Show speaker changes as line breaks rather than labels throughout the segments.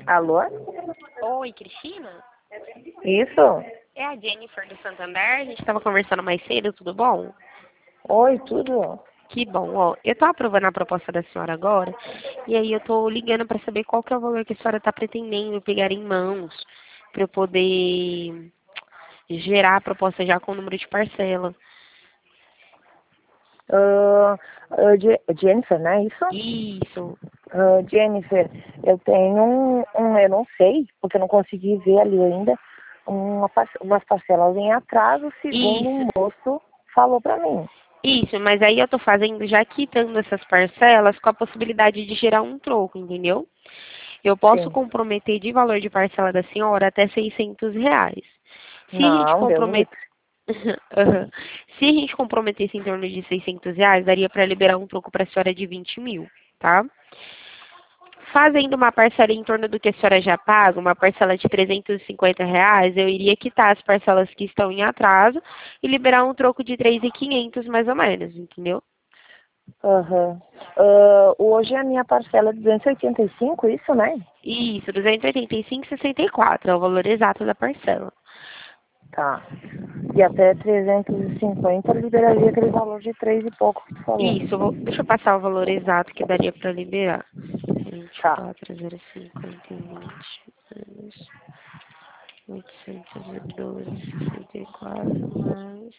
Alô?
Oi, Cristina?
Isso?
É a Jennifer do Santander. A gente estava conversando mais cedo, tudo bom?
Oi, tudo?
Que bom, ó. Eu tô aprovando a proposta da senhora agora, e aí eu tô ligando para saber qual que é o valor que a senhora está pretendendo pegar em mãos, para eu poder gerar a proposta já com o número de parcela.
Jennifer, né? Isso?
Isso.
Jennifer, eu tenho eu não sei, porque eu não consegui ver ali ainda, umas parcelas em atraso, segundo
Isso.
um moço falou pra mim.
Isso, mas aí eu tô fazendo, já quitando essas parcelas, com a possibilidade de gerar um troco, entendeu? Eu posso
Sim.
comprometer de valor de parcela da senhora até R$ 600. Se a gente
Não, Deus me
comprometer,
livre.
Aham. Se a gente comprometesse em torno de R$ 600, daria para liberar um troco para a senhora de 20 mil, tá? Fazendo uma parcela em torno do que a senhora já paga, uma parcela de R$ 350, eu iria quitar as parcelas que estão em atraso e liberar um troco de 3.500 mais ou menos, entendeu?
Aham. Hoje a minha parcela é 285, isso, né?
Isso, 285,64 é o valor exato da parcela.
Tá. E até 350 liberaria aquele valor de 3 e pouco que tu falou.
Isso, deixa eu passar o valor exato que daria para liberar.
Tá.
24,050 menos 812,64 mais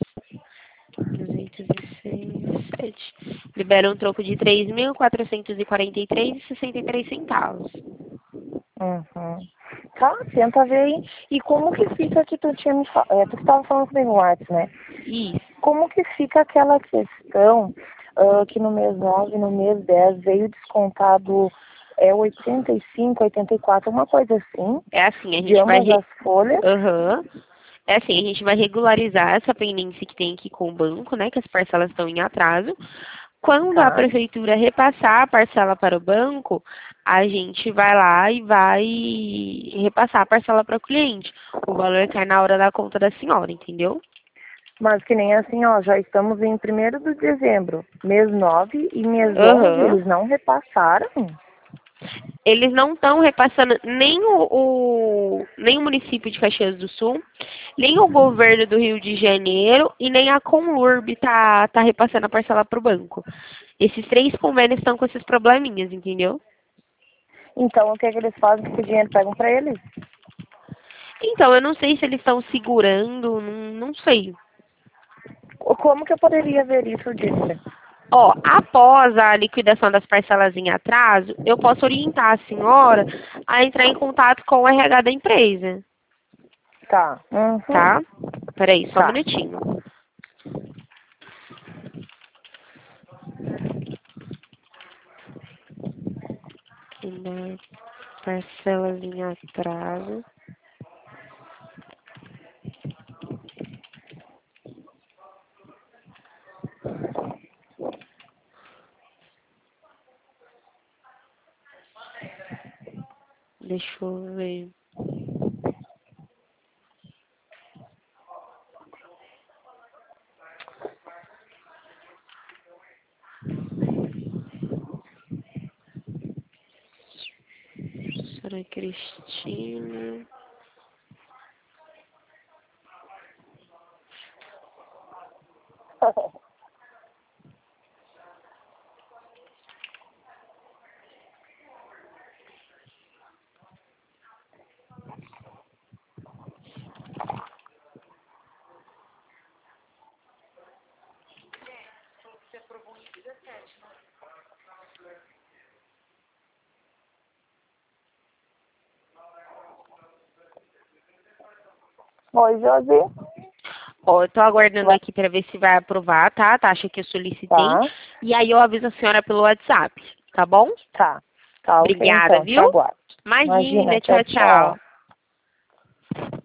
206,7. Libera um troco de 3.443,63 centavos.
Uhum. Tá, tenta ver aí. E como que fica que tu tinha tu estava falando comigo no WhatsApp, né?
Isso.
Como que fica aquela questão que no mês 9 no mês 10 veio descontado 85, 84, uma coisa assim,
É assim, a
de
gente vai
ambas as folhas?
Aham. É assim, a gente vai regularizar essa pendência que tem aqui com o banco, né? Que as parcelas estão em atraso. Quando a
Tá.
prefeitura repassar a parcela para o banco, a gente vai lá e vai repassar a parcela para o cliente. O valor cai na hora da conta da senhora, entendeu?
Mas que nem assim, ó, já estamos em 1º de dezembro, mês 9 e mês 11
Aham.
eles não repassaram?
Eles não estão repassando nem nem o município de Caxias do Sul, nem o governo do Rio de Janeiro e nem a Conlurb tá repassando a parcela para o banco. Esses três convênios estão com esses probleminhas, entendeu?
Então, o que é que eles fazem com esse dinheiro? Pegam pra eles?
Então, eu não sei se eles estão segurando, não sei.
Como que eu poderia ver isso, Jennifer?
Ó, após a liquidação das parcelas em atraso, eu posso orientar a senhora a entrar em contato com o RH da empresa,
Tá. Uhum.
tá? Peraí, só um
Tá.
minutinho. Parcelas em atraso. Deixa eu ver. Senhora Cristina.
Oi, Josi.
Ó, eu tô aguardando
Vai.
aqui para ver se vai aprovar, tá? A taxa que eu solicitei.
Tá.
E aí eu aviso a senhora pelo WhatsApp, tá bom?
Tá. Tá, ok,
Obrigada,
então. Te
viu?
aguardo. Imagina.
Imagina,
Tchau,
tchau,
tchau.
tchau.